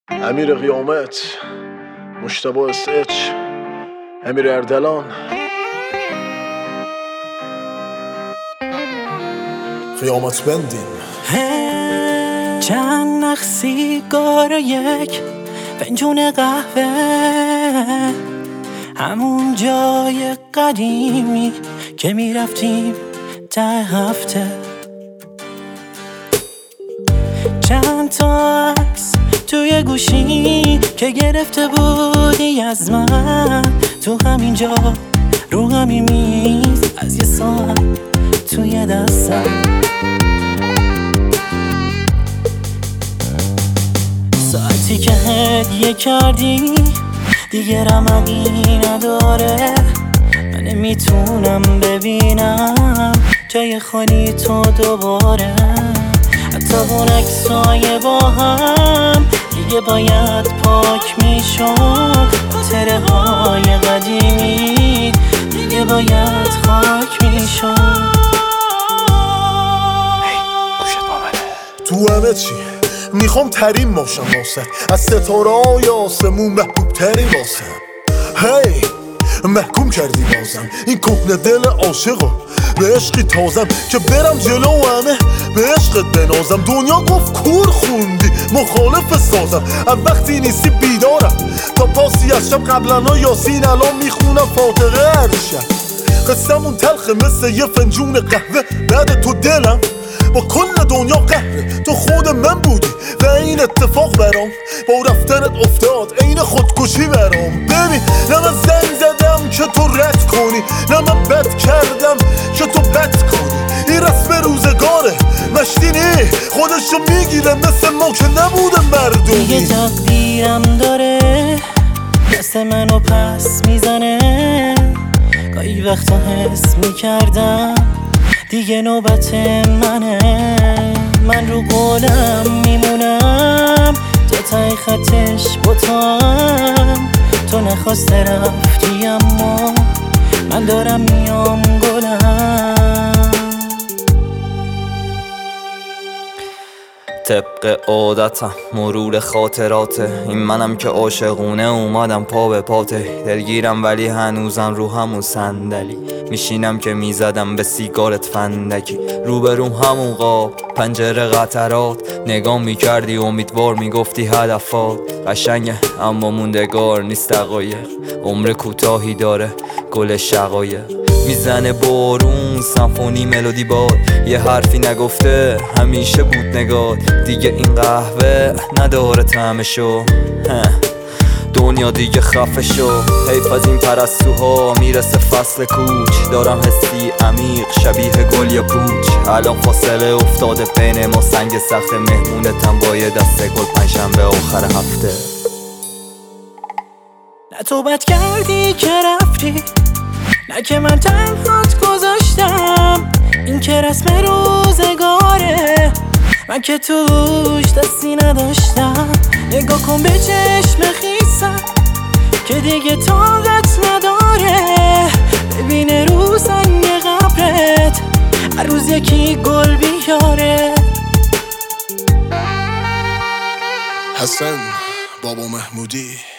امیر قیامت، مجتبی SH، امیر اردلان. قیامت بندیم. چند نخ سیگار و یک فنجون قهوه، همون جای قدیمی که میرفتیم ته هفته. چند تا عکس توی گوشی که گرفته بودی از من، تو همین جا رو همین میز از یه ساعت توی دستم. ساعتی که هدیه کردی دیگه رمقی نداره، من نمیتونم ببینم جای خالی تو دوباره. حتی اون عکسای با هم دیگه باید پاک میشد، خاطره های قدیمی دیگه باید خاک میشد. تو همه چی میخوام ترین باشم واسه، از ستاره های آسمون محبوب ترین واسه. هی محکوم کردی بازم این کهنه دل عاشقو به عشقی تازم که برم جلو و همه به عشقت بنازم. دنیا گفت کور خوندی مخالف سازم، از وقتی نیستی بیدارم تا پاسی از شب. قبلنا یاسین الان میخونم فاتحه هر شب. قصمون تلخه مثل یه فنجون قهوه، بعد تو دلم با کل دنیا قهره. تو خود من بودی و این اتفاق برام با رفتنت افتاد عین خودکشی برام. ببین نه من زنگ زدم که تو رد کنی، نه من بد کردم که تو بد کنی. این رسم روزگاره مشتی نی خودشو میگیره مثل ما که نبودم مردمی. دیگه تقدیرم داره دست منو پس میزنه، گاهی وقتا حس میکردم دیگه نوبت منه. من رو قولم میمونم تا ته خطش با تو نخواسته رفتی، اما من دارم میام گلم. طبق عادتم مرور خاطراته، این منم که عاشقونه اومدم پا به پاته. دلگیرم ولی هنوزم رو همون صندلی میشینم که میزدم به سیگارت فندکی. روبروم همون قاب پنجره قطرات، نگاه میکردی امیدوار میگفتی هدفات. قشنگه اما موندگار نیست دقایق، عمر کوتاهی داره گل شقایق. میزنه بارون سمفونی ملودی باد، یه حرفی نگفته همیشه بود نگات. دیگه این قهوه نداره طعمشو، دنیا دیگه خفه شو. حیف از این پرستوها میرسه فصل کوچ، دارم حسی عمیق شبیه گل یا پوچ. الان فاصله افتاده بین ما سنگ سخت، مهمونتم با یه دسته گل پنجشنبه آخر هفته. نه تو بد کردی که رفتی، نه که من تنهات گذاشتم. این که رسم روزگاره من که توش دستی نداشتم. نگاه کن به چشم خیسم که دیگه طاقت نداره، ببینه رو سنگ قبرت هر روز یکی گل بیاره. حسن بابا محمودی.